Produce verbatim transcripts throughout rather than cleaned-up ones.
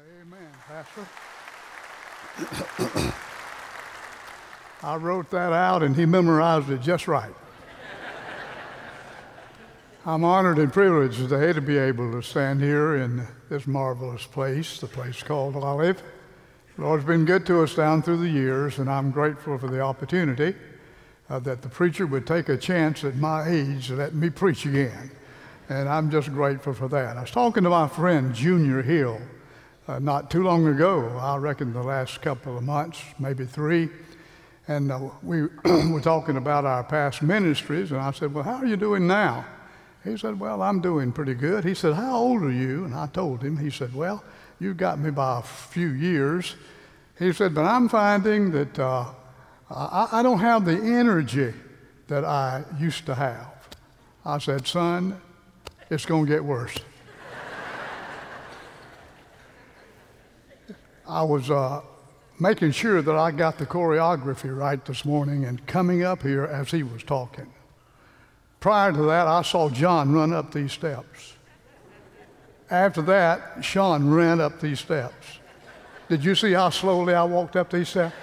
Amen, Pastor. I wrote that out and he memorized it just right. I'm honored and privileged today to be able to stand here in this marvelous place, the place called Olive. The Lord's been good to us down through the years, and I'm grateful for the opportunity uh, that the preacher would take a chance at my age to let me preach again. And I'm just grateful for that. I was talking to my friend Junior Hill uh, not too long ago, I reckon the last couple of months, maybe three, and uh, we were talking about our past ministries, and I said, well, how are you doing now? He said, well, I'm doing pretty good. He said, how old are you? And I told him. He said, well, you got me by a few years. He said, but I'm finding that uh, I, I don't have the energy that I used to have. I said, son, it's going to get worse. I was uh, making sure that I got the choreography right this morning and coming up here as he was talking. Prior to that, I saw John run up these steps. After that, Sean ran up these steps. Did you see how slowly I walked up these steps?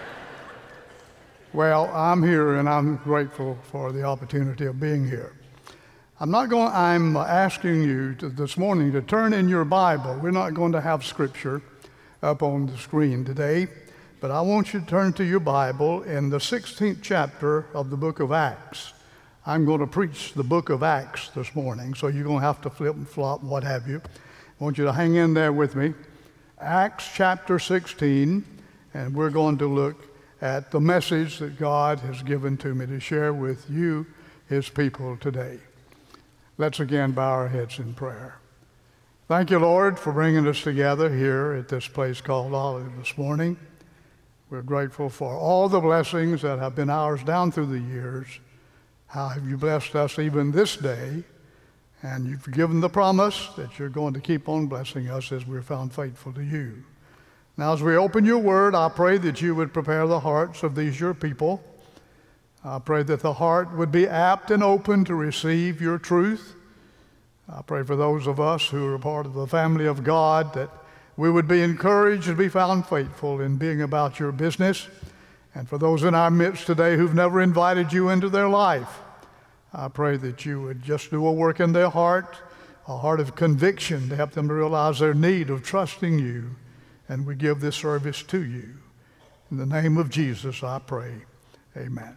Well, I'm here and I'm grateful for the opportunity of being here. I'm not going, I'm asking you to, this morning to turn in your Bible. We're not going to have scripture up on the screen today, but I want you to turn to your Bible in the sixteenth chapter of the book of Acts. I'm going to preach the book of Acts this morning, so you're going to have to flip and flop, what have you. I want you to hang in there with me. Acts chapter sixteen, and we're going to look at the message that God has given to me to share with you, his people, today. Let's again bow our heads in prayer. Thank you, Lord, for bringing us together here at this place called Olive this morning. We're grateful for all the blessings that have been ours down through the years. How have you blessed us even this day? And you've given the promise that you're going to keep on blessing us as we're found faithful to you. Now, as we open your word, I pray that you would prepare the hearts of these your people. I pray that the heart would be apt and open to receive your truth. I pray for those of us who are part of the family of God that we would be encouraged and be found faithful in being about your business. And for those in our midst today who've never invited you into their life, I pray that you would just do a work in their heart, a heart of conviction to help them to realize their need of trusting you. And we give this service to you. In the name of Jesus, I pray. Amen.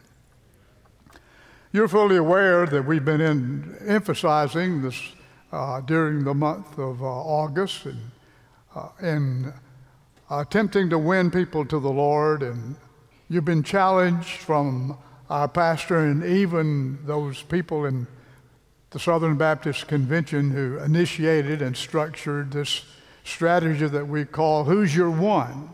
You're fully aware that we've been in, emphasizing this uh, during the month of uh, August and uh, in attempting to win people to the Lord. And you've been challenged from our pastor and even those people in the Southern Baptist Convention who initiated and structured this strategy that we call Who's Your One?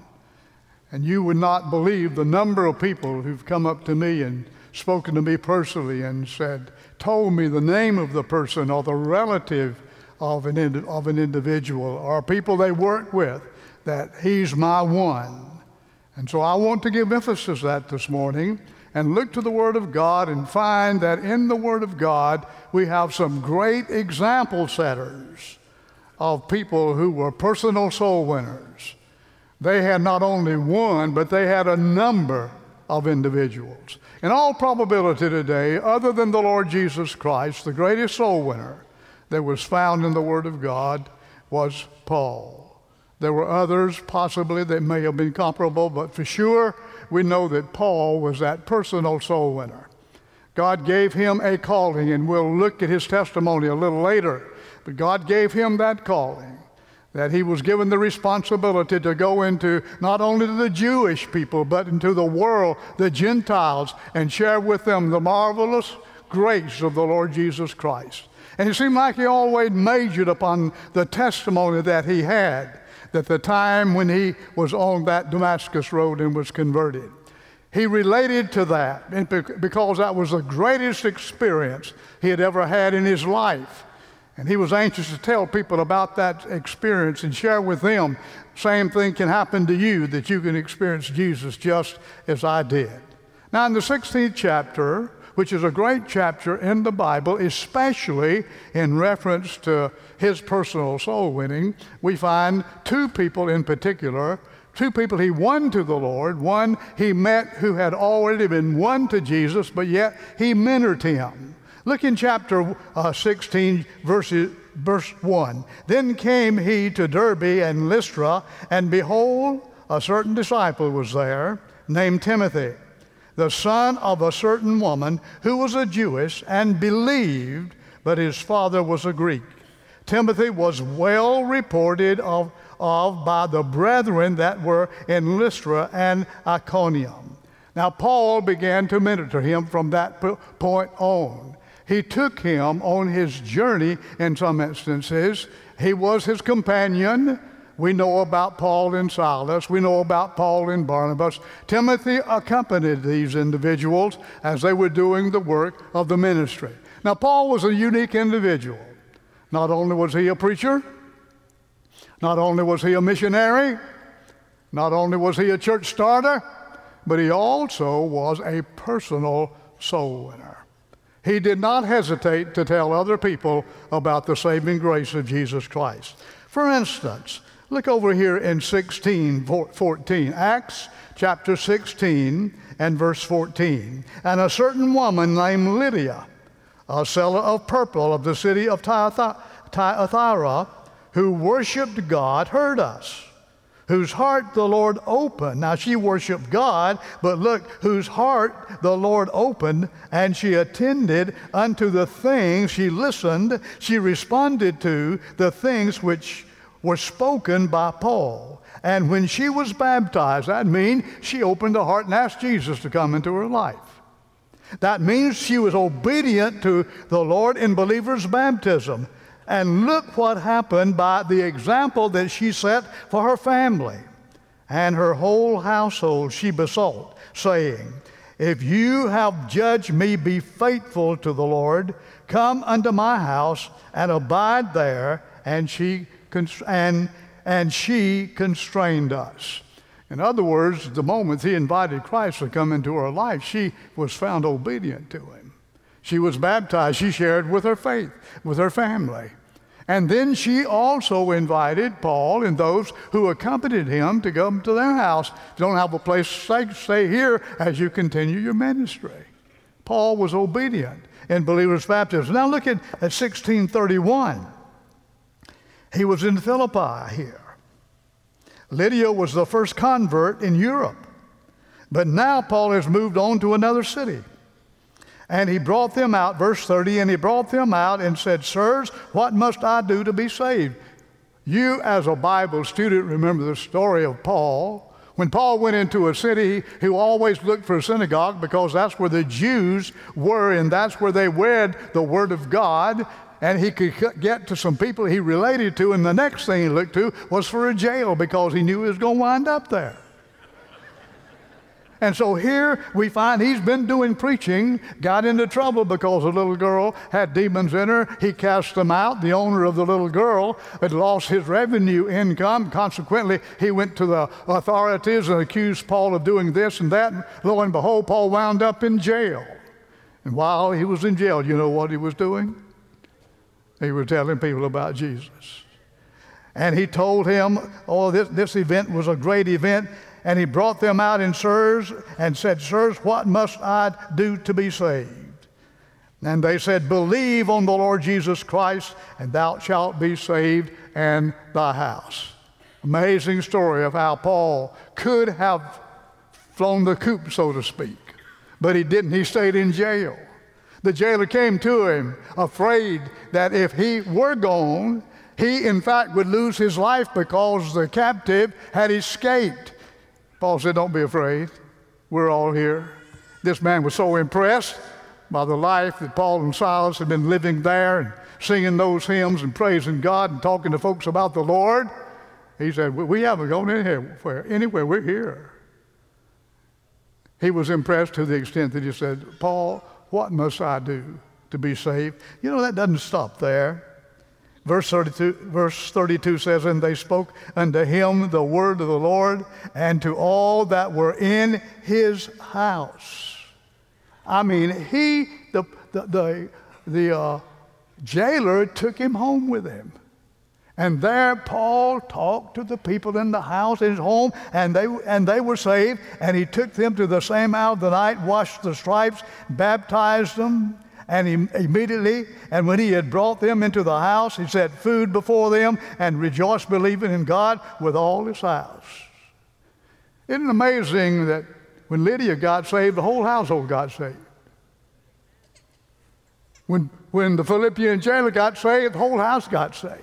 And you would not believe the number of people who've come up to me and spoken to me personally and said, told me the name of the person or the relative of an, ind- of an individual or people they work with, that he's my one. And so I want to give emphasis to that this morning and look to the Word of God and find that in the Word of God we have some great example setters of people who were personal soul winners. They had not only one, but they had a number of individuals. In all probability today, other than the Lord Jesus Christ, the greatest soul winner that was found in the Word of God was Paul. There were others possibly that may have been comparable, but for sure we know that Paul was that personal soul winner. God gave him a calling, and we'll look at his testimony a little later, but God gave him that calling, that he was given the responsibility to go into not only the Jewish people, but into the world, the Gentiles, and share with them the marvelous grace of the Lord Jesus Christ. And it seemed like he always majored upon the testimony that he had, that the time when he was on that Damascus road and was converted. He related to that because that was the greatest experience he had ever had in his life. And he was anxious to tell people about that experience and share with them, same thing can happen to you, that you can experience Jesus just as I did. Now in the sixteenth chapter, which is a great chapter in the Bible, especially in reference to his personal soul winning. We find two people in particular, two people he won to the Lord. One he met who had already been won to Jesus, but yet he mentored him. Look in chapter uh, sixteen, verses, verse one. Then came he to Derbe and Lystra, and behold, a certain disciple was there, named Timothy, the son of a certain woman who was a Jewess and believed, but his father was a Greek. Timothy was well reported of, of by the brethren that were in Lystra and Iconium. Now Paul began to mentor him from that point on. He took him on his journey in some instances. He was his companion. We know about Paul and Silas. We know about Paul and Barnabas. Timothy accompanied these individuals as they were doing the work of the ministry. Now, Paul was a unique individual. Not only was he a preacher, not only was he a missionary, not only was he a church starter, but he also was a personal soul winner. He did not hesitate to tell other people about the saving grace of Jesus Christ. For instance, look over here in sixteen, fourteen, Acts chapter sixteen and verse fourteen. And a certain woman named Lydia, a seller of purple of the city of Thyatira, who worshiped God, heard us, whose heart the Lord opened. Now she worshiped God, but look, whose heart the Lord opened, and she attended unto the things, she listened, she responded to the things which were spoken by Paul. And when she was baptized, that means she opened her heart and asked Jesus to come into her life. That means she was obedient to the Lord in believer's baptism. And look what happened by the example that she set for her family. And her whole household she besought, saying, if you have judged me, be faithful to the Lord. Come unto my house and abide there. And she And, and she constrained us. In other words, the moment he invited Christ to come into her life, she was found obedient to him. She was baptized. She shared with her faith, with her family. And then she also invited Paul and those who accompanied him to come to their house. You don't have a place to stay, stay here as you continue your ministry. Paul was obedient in believer's baptism. Now look at, at sixteen thirty-one. He was in Philippi here. Lydia was the first convert in Europe. But now Paul has moved on to another city. And he brought them out, verse thirty, and he brought them out and said, sirs, what must I do to be saved? You as a Bible student remember the story of Paul. When Paul went into a city, he always looked for a synagogue because that's where the Jews were and that's where they read the Word of God. And he could get to some people he related to, and the next thing he looked to was for a jail because he knew he was going to wind up there. And so here we find he's been doing preaching, got into trouble because a little girl had demons in her. He cast them out. The owner of the little girl had lost his revenue income. Consequently, he went to the authorities and accused Paul of doing this and that. And lo and behold, Paul wound up in jail. And while he was in jail, you know what he was doing? He was telling people about Jesus. And he told him, oh, this, this event was a great event. And he brought them out in sirs and said, sirs, what must I do to be saved? And they said, believe on the Lord Jesus Christ, and thou shalt be saved and thy house. Amazing story of how Paul could have flown the coop, so to speak. But he didn't. He stayed in jail. The jailer came to him, afraid that if he were gone, he in fact would lose his life because the captive had escaped. Paul said, don't be afraid. We're all here. This man was so impressed by the life that Paul and Silas had been living there and singing those hymns and praising God and talking to folks about the Lord. He said, we haven't gone anywhere. Anywhere. We're here. He was impressed to the extent that he said, Paul, what must I do to be saved? You know, that doesn't stop there. Verse thirty-two, verse thirty-two says, and they spoke unto him the word of the Lord and to all that were in his house. I mean, he, the, the, the, the uh, jailer took him home with him. And there Paul talked to the people in the house, in his home, and they, and they were saved. And he took them to the same hour of the night, washed the stripes, baptized them, and he, immediately, and when he had brought them into the house, he set food before them and rejoiced, believing in God with all his house. Isn't it amazing that when Lydia got saved, the whole household got saved? When, when the Philippian jailer got saved, the whole house got saved.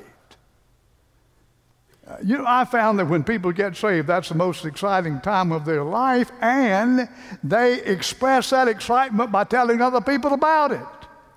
Uh, you know, I found that when people get saved, that's the most exciting time of their life, and they express that excitement by telling other people about it.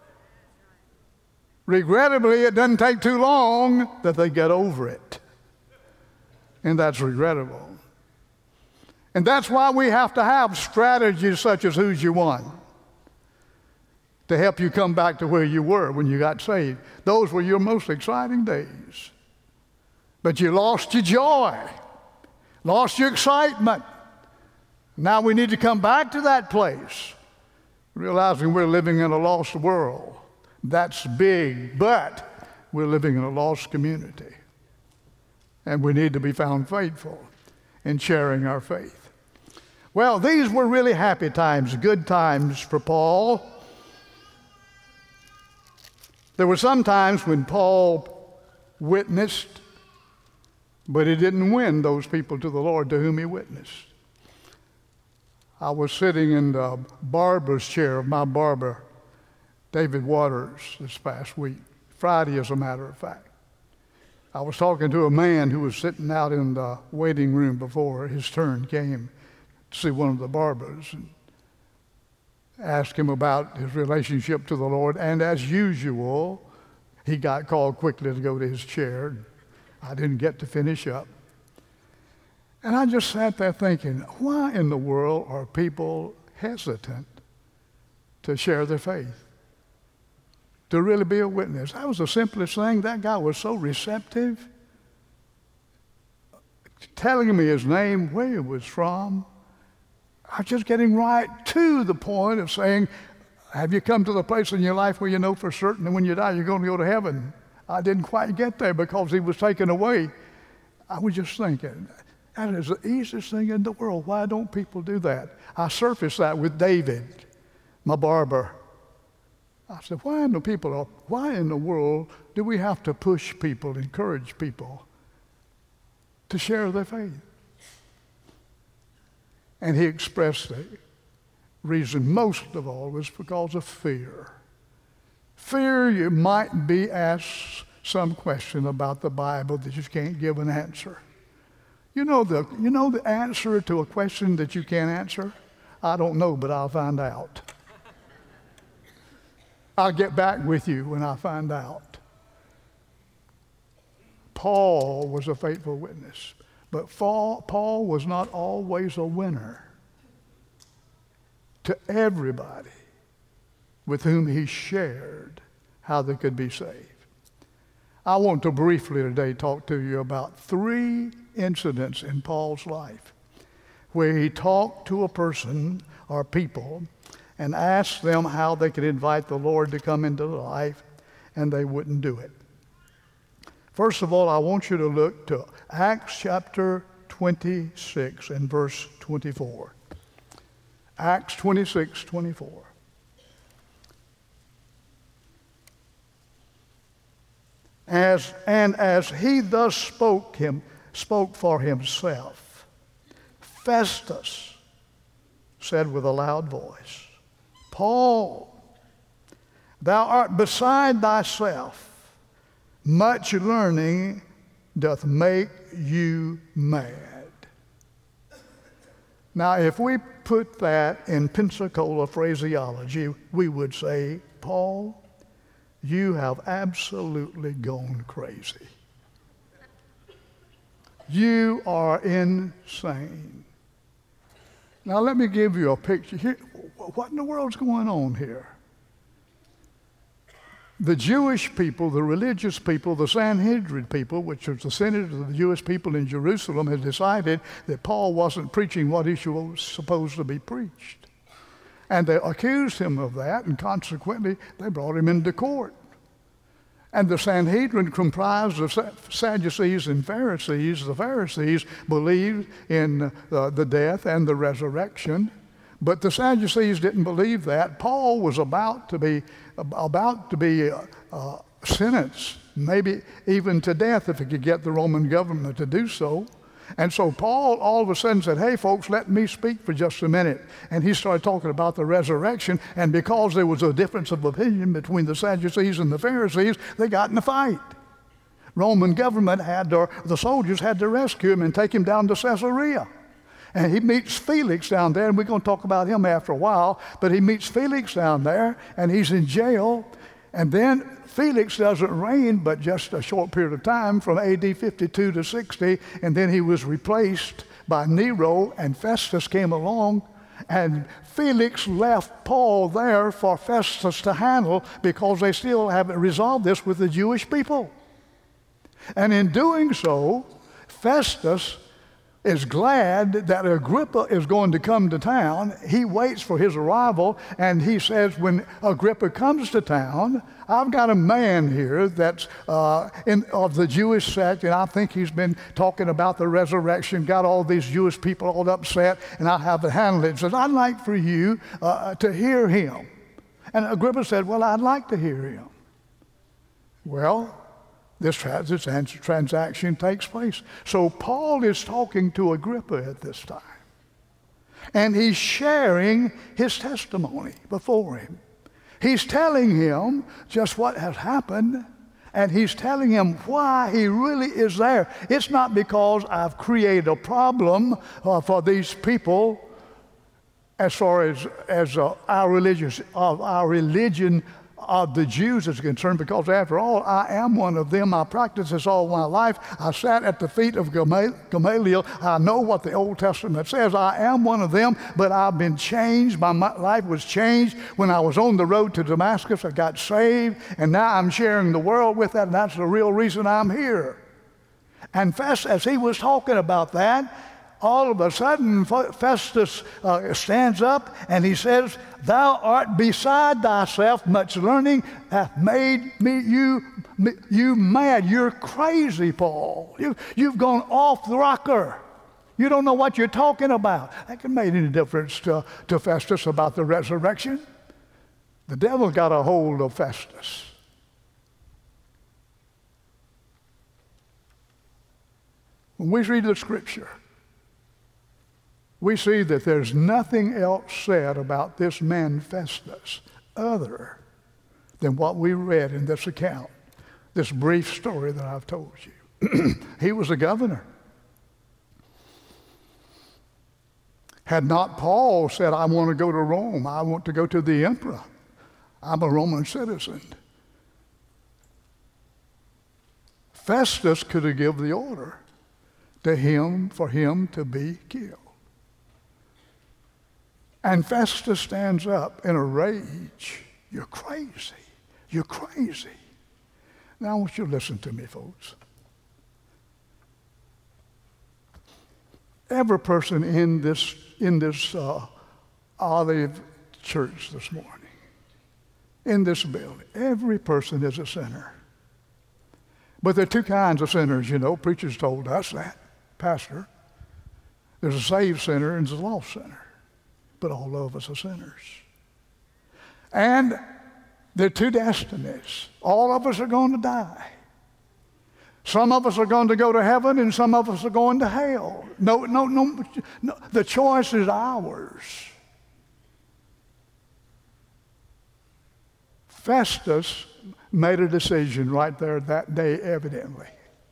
Regrettably, it doesn't take too long that they get over it, and that's regrettable. And that's why we have to have strategies such as Who's Your One to help you come back to where you were when you got saved. Those were your most exciting days. But you lost your joy, lost your excitement. Now we need to come back to that place, realizing we're living in a lost world. That's big, but we're living in a lost community. And we need to be found faithful in sharing our faith. Well, these were really happy times, good times for Paul. There were some times when Paul witnessed, but he didn't win those people to the Lord to whom he witnessed. I was sitting in the barber's chair of my barber, David Waters, this past week, Friday as a matter of fact. I was talking to a man who was sitting out in the waiting room before his turn came to see one of the barbers, and asked him about his relationship to the Lord. And as usual, he got called quickly to go to his chair. I didn't get to finish up. And I just sat there thinking, why in the world are people hesitant to share their faith, to really be a witness? That was the simplest thing. That guy was so receptive, telling me his name, where he was from. I was just getting right to the point of saying, have you come to the place in your life where you know for certain that when you die you're going to go to heaven? I didn't quite get there because he was taken away. I was just thinking, that is the easiest thing in the world. Why don't people do that? I surfaced that with David, my barber. I said, why in the people, why in the world do we have to push people, encourage people to share their faith? And he expressed the reason most of all was because of fear. Fear you might be asked some question about the Bible that you can't give an answer. You know the, you know the answer to a question that you can't answer? I don't know, but I'll find out. I'll get back with you when I find out. Paul was a faithful witness, but Paul was not always a winner to everybody with whom he shared how they could be saved. I want to briefly today talk to you about three incidents in Paul's life where he talked to a person or people and asked them how they could invite the Lord to come into their life, and they wouldn't do it. First of all, I want you to look to Acts chapter twenty-six and verse twenty-four. Acts twenty-six, twenty-four. As, and as he thus spoke, him, spoke for himself, Festus said with a loud voice, Paul, thou art beside thyself. Much learning doth make you mad. Now, if we put that in Pensacola phraseology, we would say, Paul, you have absolutely gone crazy. You are insane. Now, let me give you a picture. Here, what in the world's going on here? The Jewish people, the religious people, the Sanhedrin people, which was the senate of the Jewish people in Jerusalem, had decided that Paul wasn't preaching what he was supposed to be preached. And they accused him of that, and consequently, they brought him into court. And the Sanhedrin, comprised of Sadducees and Pharisees, the Pharisees believed in uh, the death and the resurrection, but the Sadducees didn't believe that. Paul was about to be about to be uh, uh, sentenced, maybe even to death if he could get the Roman government to do so. And so Paul all of a sudden said, hey folks, let me speak for just a minute. And he started talking about the resurrection, and because there was a difference of opinion between the Sadducees and the Pharisees, they got in a fight. Roman government had to, the soldiers had to rescue him and take him down to Caesarea. And he meets Felix down there, and we're going to talk about him after a while, but he meets Felix down there, and he's in jail. And then Felix doesn't reign but just a short period of time, from A D fifty-two to sixty, and then he was replaced by Nero, and Festus came along, and Felix left Paul there for Festus to handle because they still haven't resolved this with the Jewish people. And in doing so, Festus is glad that Agrippa is going to come to town. He waits for his arrival, and he says, when Agrippa comes to town, I've got a man here that's uh, in, of the Jewish sect, and I think he's been talking about the resurrection, got all these Jewish people all upset, and I haven't handled it. He says, I'd like for you uh, to hear him. And Agrippa said, well, I'd like to hear him. Well, This, trans this transaction takes place. So Paul is talking to Agrippa at this time. And he's sharing his testimony before him. He's telling him just what has happened, and he's telling him why he really is there. It's not because I've created a problem uh, for these people as far as, as uh, our, religious, uh, our religion of the Jews is concerned, because after all, I am one of them. I practiced this all my life. I sat at the feet of Gamaliel. I know what the Old Testament says. I am one of them, but I've been changed. My life was changed when I was on the road to Damascus. I got saved, and now I'm sharing the world with that, and that's the real reason I'm here. And Festus, as he was talking about that, all of a sudden Festus uh, stands up and he says, thou art beside thyself, much learning hath made me you me, you mad. You're crazy, Paul. You, you've gone off the rocker. You don't know what you're talking about. That can make any difference to, to Festus about the resurrection. The devil got a hold of Festus. When we read the scripture, we see that there's nothing else said about this man Festus other than what we read in this account, this brief story that I've told you. He was a governor. Had not Paul said, I want to go to Rome, I want to go to the emperor, I'm a Roman citizen, Festus could have given the order to him for him to be killed. And Festus stands up in a rage. You're crazy. You're crazy. Now I want you to listen to me, folks. Every person in this, in this uh, Olive Church this morning, in this building, every person is a sinner. But there are two kinds of sinners, you know. Preachers told us that, pastor. There's a saved sinner and there's a lost sinner. But all of us are sinners. And there are two destinies. All of us are going to die. Some of us are going to go to heaven and some of us are going to hell. No, no, no, no. The choice is ours. Festus made a decision right there that day, evidently.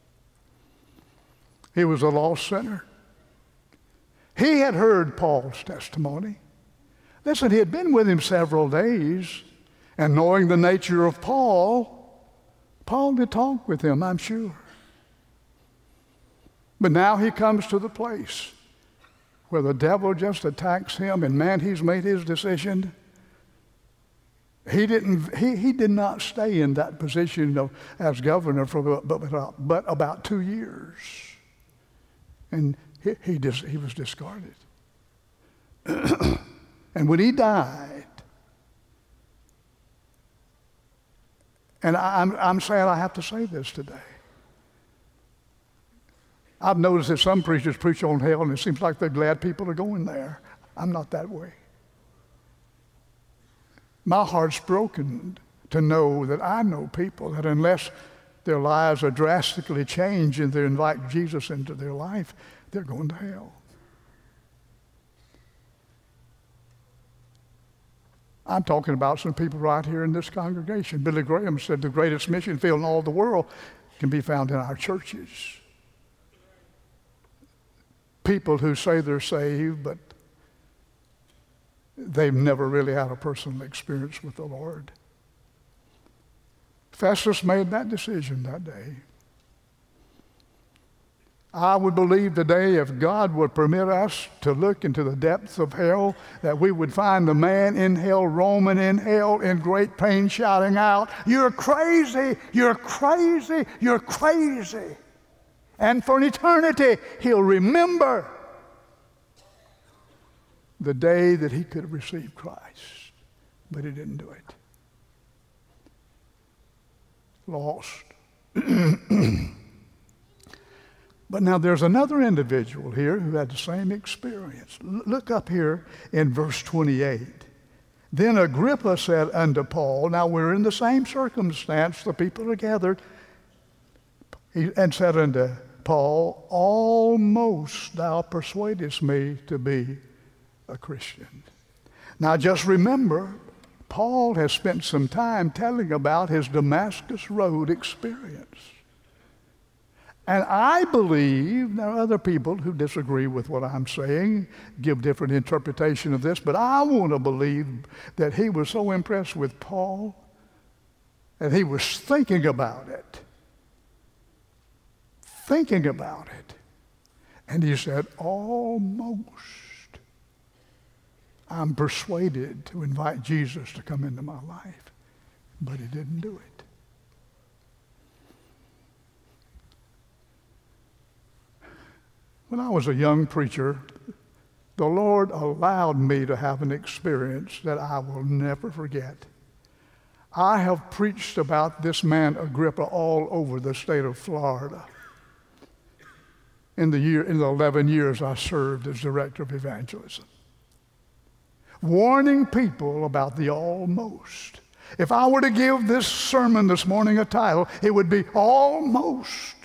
He was a lost sinner. He had heard Paul's testimony. Listen, he had been with him several days, and knowing the nature of Paul, Paul did talk with him, I'm sure. But now he comes to the place where the devil just attacks him, and man, he's made his decision. He didn't. He, he did not stay in that position of, as governor for but, but about two years, and He, he, dis, he was discarded. And when he died, And I, I'm, I'm sad I have to say this today. I've noticed that some preachers preach on hell, and it seems like they're glad people are going there. I'm not that way. My heart's broken to know that I know people that unless their lives are drastically changed and they invite Jesus into their life, they're going to hell. I'm talking about some people right here in this congregation. Billy Graham said the greatest mission field in all the world can be found in our churches. People who say they're saved, but they've never really had a personal experience with the Lord. Festus made that decision that day. I would believe today if God would permit us to look into the depths of hell, that we would find the man in hell, roaming in hell in great pain, shouting out, "You're crazy, you're crazy, you're crazy." And for an eternity, he'll remember the day that he could have received Christ, but he didn't do it. Lost. But now there's another individual here who had the same experience. L- look up here in verse twenty-eight. Then Agrippa said unto Paul, now we're in the same circumstance, the people are gathered, he, and said unto Paul, almost thou persuadest me to be a Christian. Now just remember, Paul has spent some time telling about his Damascus Road experience. And I believe, there are other people who disagree with what I'm saying, give different interpretation of this, but I want to believe that he was so impressed with Paul that he was thinking about it. Thinking about it. And he said, almost I'm persuaded to invite Jesus to come into my life. But he didn't do it. When I was a young preacher, the Lord allowed me to have an experience that I will never forget. I have preached about this man Agrippa all over the state of Florida in the year, in the eleven years I served as director of evangelism, warning people about the almost. If I were to give this sermon this morning a title, it would be Almost.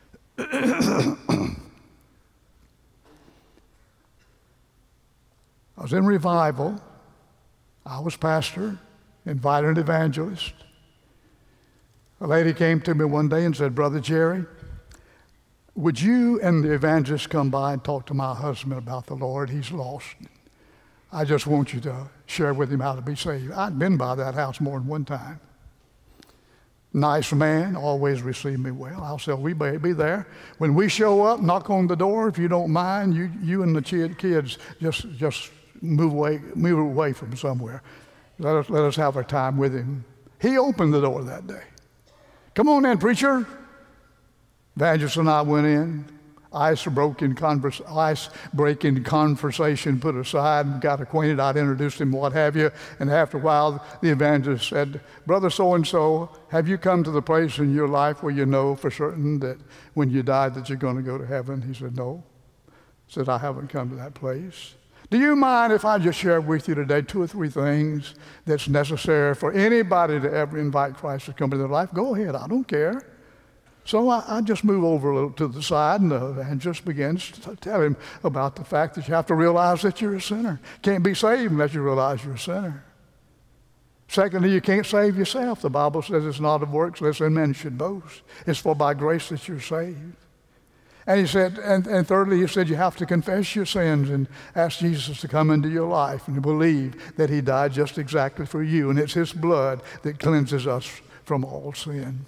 I was in revival. I was pastor, invited an evangelist. A lady came to me one day and said, Brother Jerry, would you and the evangelist come by and talk to my husband about the Lord? He's lost. I just want you to share with him how to be saved. I'd been by that house more than one time. Nice man, always received me well. I'll say, we may be there. When we show up, knock on the door. If you don't mind, you, you and the kids just, just move away, move away from somewhere. Let us, let us have our time with him. He opened the door that day. Come on in, preacher. Evangelist and I went in. Ice broken converse, ice breaking conversation put aside, and got acquainted. I'd introduced him, what have you. And after a while, the evangelist said, Brother so-and-so, have you come to the place in your life where you know for certain that when you die that you're going to go to heaven? He said, no. He said, I haven't come to that place. Do you mind if I just share with you today two or three things that's necessary for anybody to ever invite Christ to come into their life? Go ahead, I don't care. So I, I just move over a little to the side, and the evangelist begins to tell him about the fact that you have to realize that you're a sinner. Can't be saved unless you realize you're a sinner. Secondly, you can't save yourself. The Bible says it's not of works, lest any man should boast. It's for by grace that you're saved. And he said, and, and thirdly, he said you have to confess your sins and ask Jesus to come into your life and believe that he died just exactly for you, and it's his blood that cleanses us from all sin.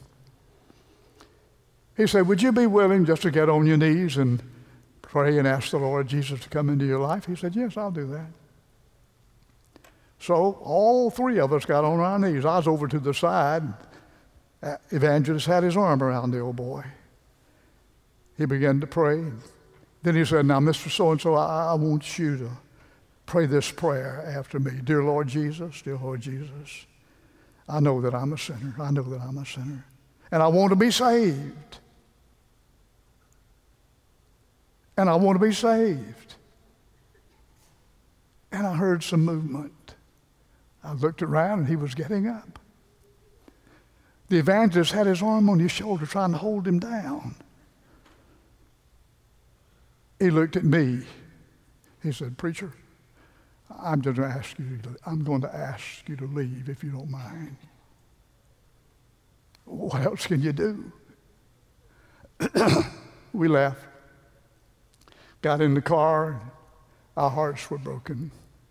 He said, would you be willing just to get on your knees and pray and ask the Lord Jesus to come into your life? He said, yes, I'll do that. So all three of us got on our knees. I was over to the side. Evangelist had his arm around the old boy. He began to pray. Then he said, now, Mister So-and-so, I, I want you to pray this prayer after me. Dear Lord Jesus, dear Lord Jesus, I know that I'm a sinner. I know that I'm a sinner. And I want to be saved. And I want to be saved. And I heard some movement. I looked around and he was getting up. The evangelist had his arm on his shoulder trying to hold him down. He looked at me. He said, "Preacher, I'm just going to ask you to, I'm going to ask you to leave if you don't mind." What else can you do? We left. Got in the car. Our hearts were broken.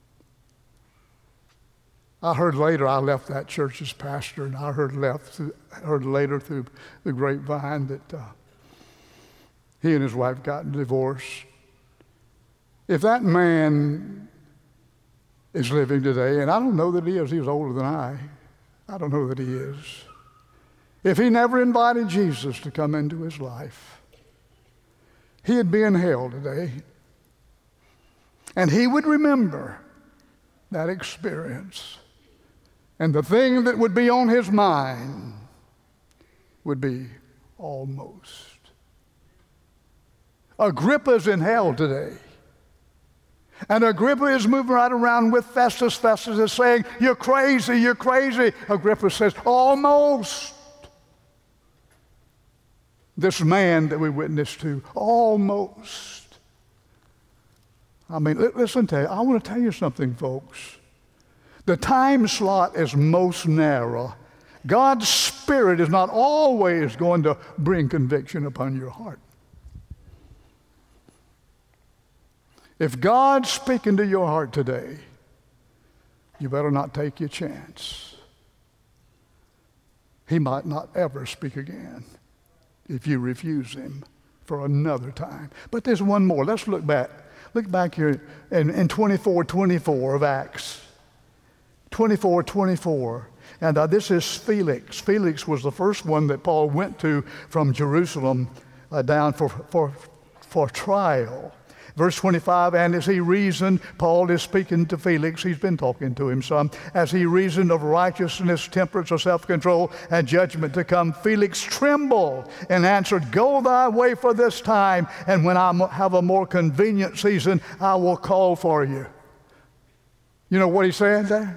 I heard later I left that church as pastor, and I heard left through, heard later through the grapevine that uh, he and his wife got divorced. If that man is living today, and I don't know that he is, he was older than I. I don't know that he is. If he never invited Jesus to come into his life, he'd be in hell today. And he would remember that experience. And the thing that would be on his mind would be almost. Agrippa's in hell today. And Agrippa is moving right around with Festus. Festus is saying, "You're crazy, you're crazy." Agrippa says, "Almost." This man that we witnessed to, almost. I mean, listen to you. I want to tell you something, folks. The time slot is most narrow. God's Spirit is not always going to bring conviction upon your heart. If God's speaking to your heart today, you better not take your chance. He might not ever speak again if you refuse him for another time. But there's one more. Let's look back. Look back here in, in twenty-four twenty-four of Acts. twenty-four twenty-four. And uh, this is Felix. Felix was the first one that Paul went to from Jerusalem uh, down for, for, for trial. Verse twenty-five, and as he reasoned, Paul is speaking to Felix, he's been talking to him some, as he reasoned of righteousness, temperance, or self-control, and judgment to come, Felix trembled and answered, "Go thy way for this time, and when I have a more convenient season, I will call for you." You know what he's saying there?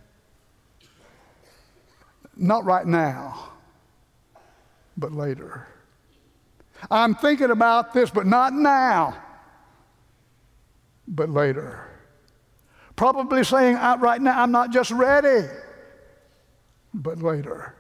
Not right now, but later. I'm thinking about this, but not now. But later. Probably saying out right now, I'm not just ready, but later.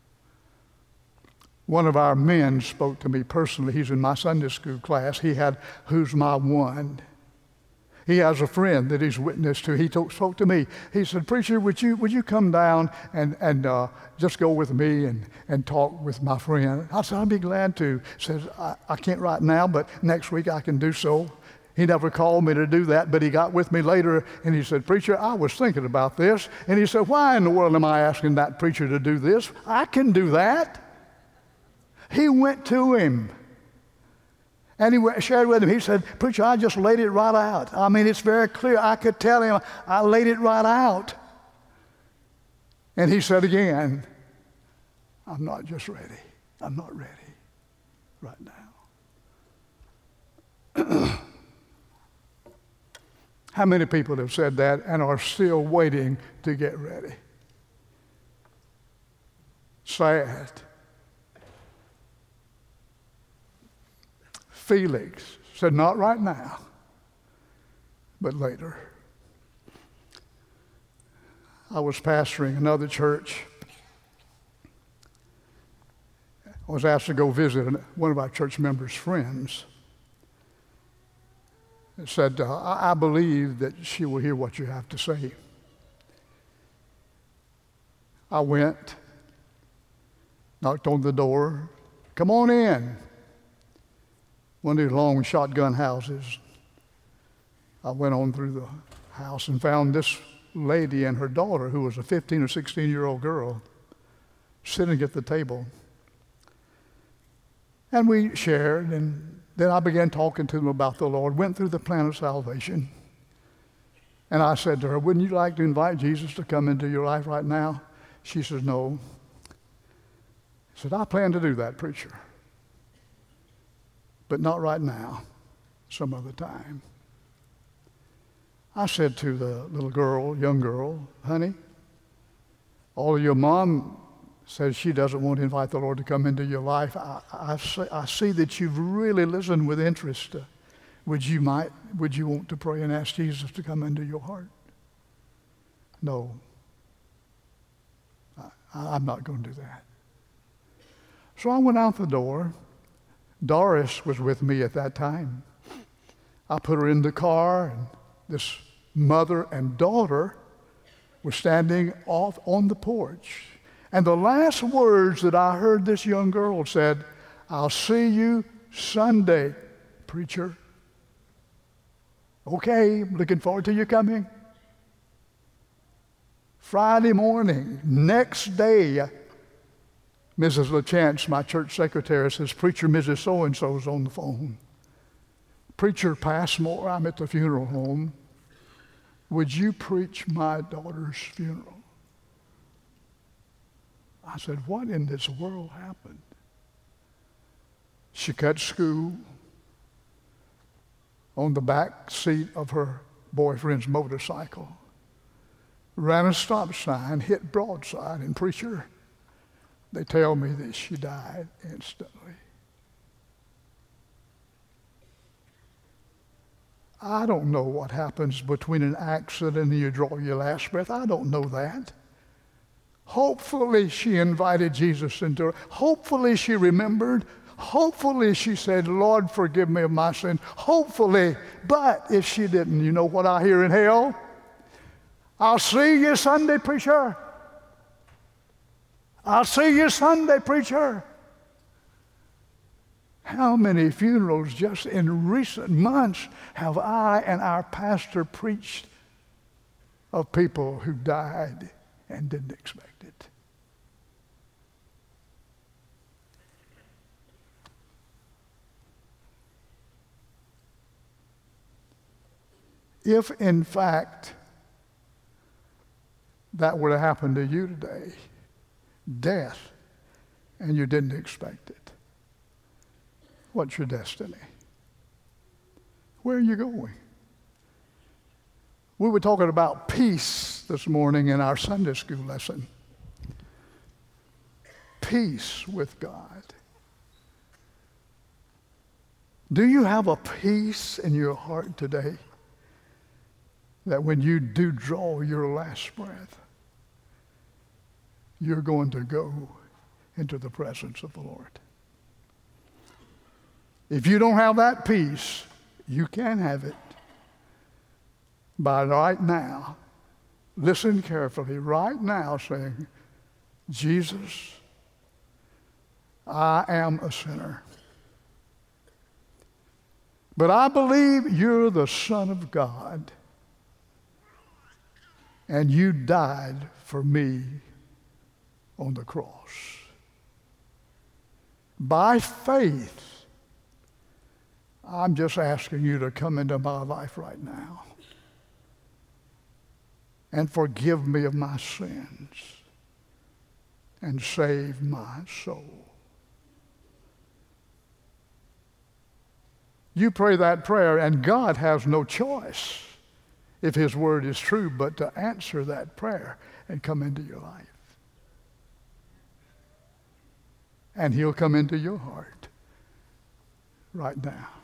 One of our men spoke to me personally. He's in my Sunday school class. He had Who's My One. He has a friend that he's witnessed to. He talk, spoke to me. He said, "Preacher, would you would you come down and, and uh, just go with me and, and talk with my friend?" I said, "I'd be glad to." He says, I, I can't right now, but next week I can do so." He never called me to do that, but he got with me later and he said, "Preacher, I was thinking about this." And he said, "Why in the world am I asking that preacher to do this? I can do that." He went to him and he shared with him. He said, "Preacher, I just laid it right out. I mean, it's very clear. I could tell him I laid it right out." And he said again, "I'm not just ready. I'm not ready right now." How many people have said that and are still waiting to get ready? Sad. Felix said, "Not right now, but later." I was pastoring another church. I was asked to go visit one of our church members' friends. It said, uh, I believe that she will hear what you have to say. I went, knocked on the door. "Come on in." One of these long shotgun houses. I went on through the house and found this lady and her daughter, who was a fifteen or sixteen year old girl, sitting at the table. And we shared, and then I began talking to them about the Lord, went through the plan of salvation. And I said to her, "Wouldn't you like to invite Jesus to come into your life right now?" She says, no. I said, I plan to do that, preacher. But not right now, some other time. I said to the little girl, young girl, honey, although your mom says she doesn't want to invite the Lord to come into your life, I, I, see, I see that you've really listened with interest. Uh, would you might, would you want to pray and ask Jesus to come into your heart? No, I, I'm not going to do that. So I went out the door. Doris was with me at that time. I put her in the car, and this mother and daughter were standing off on the porch. And the last words that I heard this young girl said, I'll see you Sunday, preacher. Okay, looking forward to you coming. Friday morning, next day, Missus LaChance, my church secretary, says, preacher, Missus So-and-so's on the phone. Preacher Passmore, I'm at the funeral home. Would you preach my daughter's funeral? I said, what in this world happened? She cut school on the back seat of her boyfriend's motorcycle, ran a stop sign, hit broadside, and preacher, they tell me that she died instantly. I don't know what happens between an accident and you draw your last breath. I don't know that. Hopefully she invited Jesus into her. Hopefully she remembered. Hopefully she said, Lord, forgive me of my sin. Hopefully. But if she didn't, you know what I hear in hell? I'll see you Sunday, preacher. I'll see you Sunday, preacher. How many funerals just in recent months have I and our pastor preached of people who died and didn't expect it? If, in fact, that were to happen to you today, death, and you didn't expect it, what's your destiny? Where are you going? We were talking about peace this morning in our Sunday school lesson. Peace with God. Do you have a peace in your heart today that when you do draw your last breath, you're going to go into the presence of the Lord? If you don't have that peace, you can have it by right now, listen carefully, right now saying, Jesus, I am a sinner, but I believe you're the Son of God, and you died for me on the cross. By faith, I'm just asking you to come into my life right now and forgive me of my sins and save my soul. You pray that prayer, and God has no choice, if His word is true, but to answer that prayer and come into your life. And He'll come into your heart right now.